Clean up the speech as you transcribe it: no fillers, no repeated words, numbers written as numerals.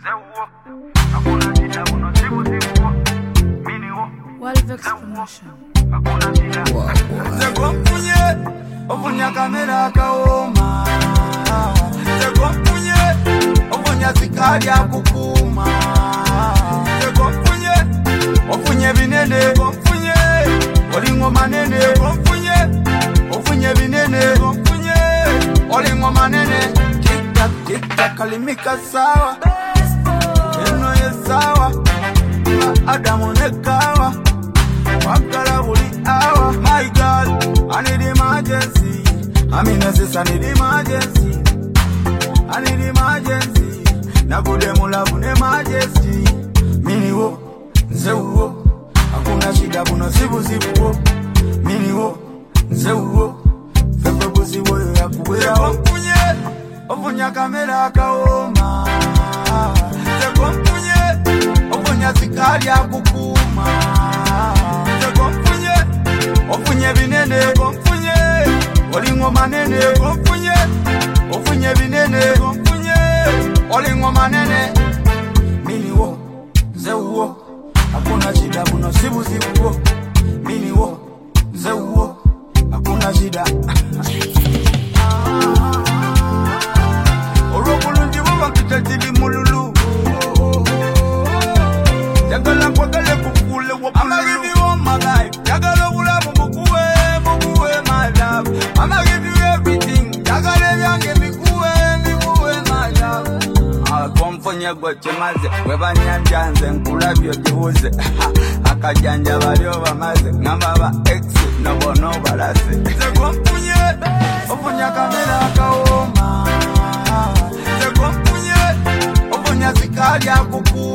Walvex Promotion. Ofunya kamera kaoma. Ofunya sikari ya kukuma. Ofunye binene. Olingo manene. Ofunye binene. Olingo manene. Tic-tac, kalimika sawa. Eno ye sawa. Adamu nekawa. Wakala wuli awa. My God, I need emergency. I mean, I need emergency. I need emergency. Nakude mulabu emergency. Mini wo, nze wo. Hakuna shida buno sibu. Mini wo, nze wo. Fefe busi wo ya kuwea. Ofunya kamera kaoma. Ofunya sikari ya kukuma. Ofunye binene. Olingo manene. Ofunye binene. Olingo manene. Mini wo, nze wo. Hakuna shida buno sibu. Mini wo, nze wo. Hakuna shida. Orokulundi waba kitatili mululu. Jagala kwagale kukule wapulu. I'ma give you all my life. Jagala ulabu mukuwe my love. I'ma give you everything. Jagala vyange mikuwe my love. Akomfonya goche maze. Weba nyanjanze nkula vyo jiuze. Akajanja valio bamaze. Ngamba ba exit nobono balase. Ofunya kamera kaoma. Ofunya sikari ya kuku.